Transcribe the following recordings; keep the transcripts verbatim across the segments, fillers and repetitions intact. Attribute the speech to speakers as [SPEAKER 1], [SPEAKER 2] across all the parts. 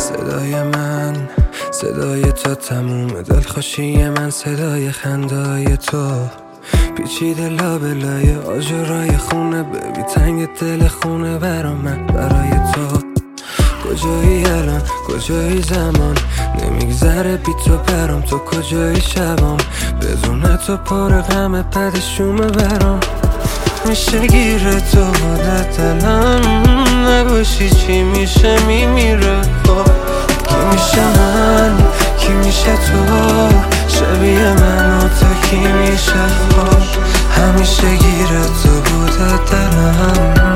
[SPEAKER 1] صدای من صدای تو، تموم دلخوشی من صدای خندای تو، پیچیده لابلای آجرای خونه، ببی تنگ دل خونه برا من برای تو. کجایی الان کجایی زمان، نمیگذره بی تو برام، تو کجایی شبام، بدون تو پر غم پدشومه برام. میشه گیره تو بوده دلم، نباشی چی میشه میمیره. خب کی میشه من، کی میشه تو، شبیه من و تو کی میشه؟ خب همیشه گیره تو بوده دلم.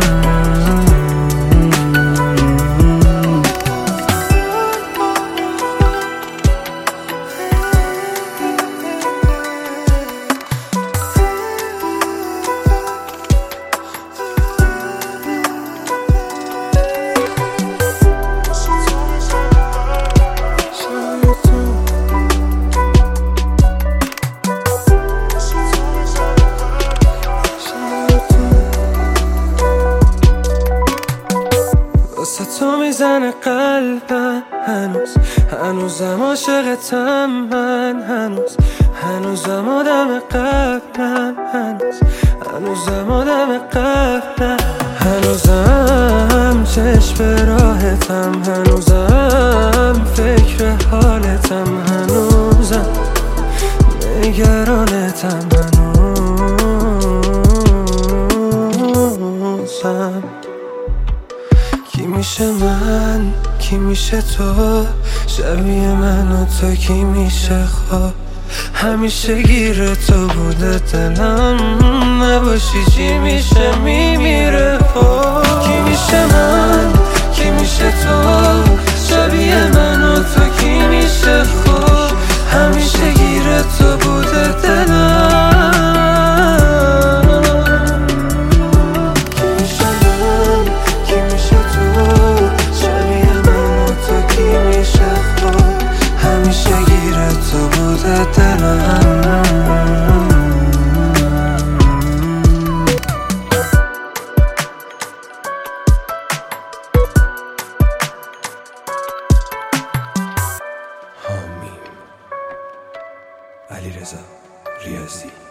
[SPEAKER 1] واسه تو میزنه قلبم هنوز، هنوزم عاشقتم من، هنوز هنوزم آدم قبلم، هنوز هنوزم آدم قبلم، هنوزم چشم به راحتم، هنوزم فکر حالتم، هنوزم نگرانتم، هنوزم. کی میشه من، کی میشه تو، شبیه من و تو کی میشه؟ خب همیشه گیره تو بوده دلم، نباشی چی میشه میمیره. خب کی میشه من، کی میشه تو، شبیه من و تو کی میشه؟ خب همیشه گیره تو بوده دلم. همیشه گیره تو بوده دلم. حامیم علیرضا ریاضی.